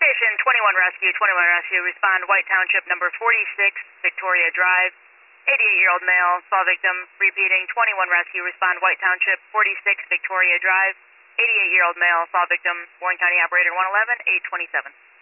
Station 21 Rescue, respond White Township number 46, Victoria Drive. 88-year-old male, saw victim. Repeating, 21 Rescue, respond White Township 46, Victoria Drive. 88-year-old male, saw victim. Warren County Operator 111, 827.